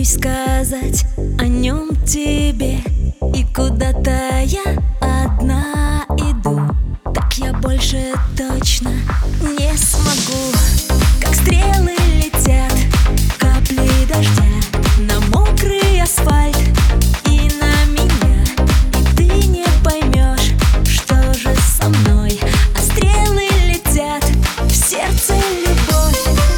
боюсь сказать о нем тебе. И куда-то я одна иду, так я больше точно не смогу. Как стрелы летят капли дождя на мокрый асфальт и на меня, и ты не поймешь, что же со мной. А стрелы летят в сердце любовь.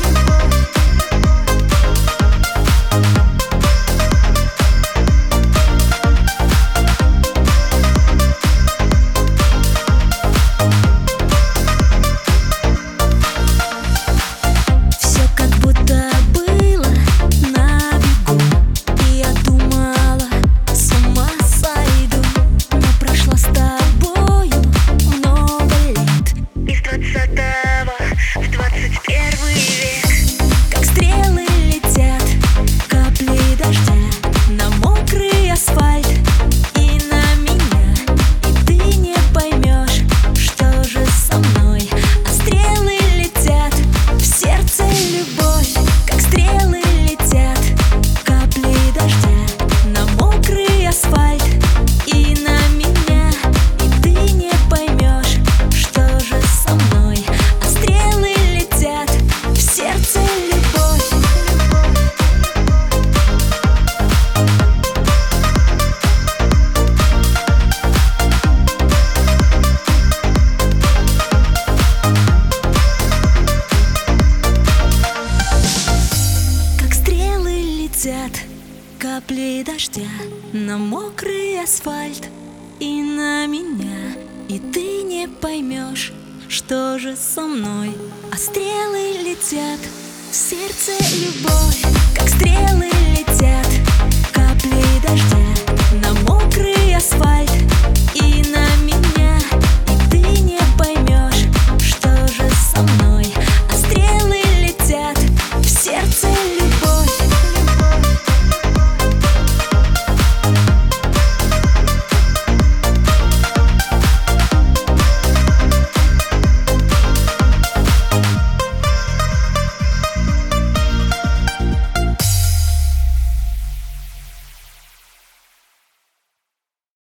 Капли дождя на мокрый асфальт и на меня, и ты не поймешь, что же со мной. А стрелы летят в сердце любовь, как стрелы летят капли дождя на мокрый асфальт